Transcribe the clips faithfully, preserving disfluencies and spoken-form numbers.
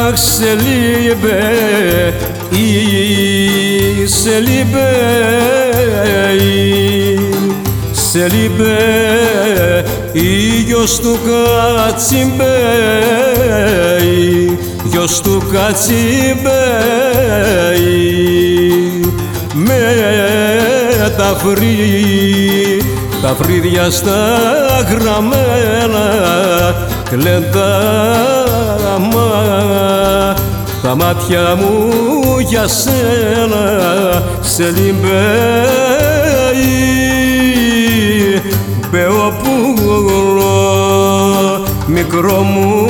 Αχ, σε λείπε, σε λείπε, σε λείπε γιος του Κατσιμπέ, γιος του Κατσιμπέ, με τα φρύ, τα φρύδια στα γραμμένα κλεντά, τα μάτια μου για σένα σε λιμπέει, Μπεοπούλο, μικρό μου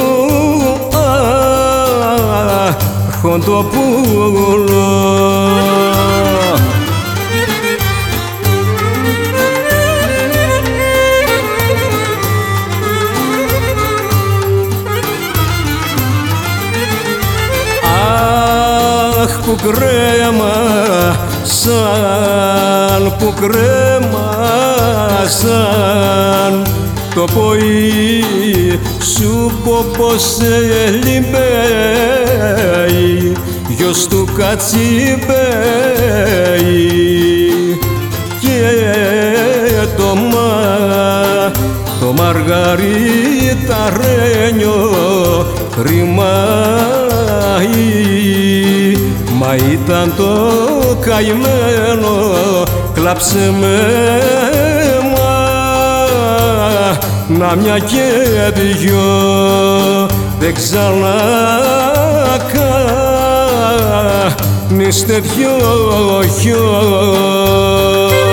αρχοντοπούλο. Αχ, που κρέμα, σαν που κρέμα, σαν το ποή σου πω πως σε λιμπέει, γιος του Κατσιμπέ, και το μα, το μαργαριταρένιο κρυμάει, μα ήταν το καημένο, κλάψε με μα, να μια και δυο δεν ξανά κάνεις τέτοιο χιό.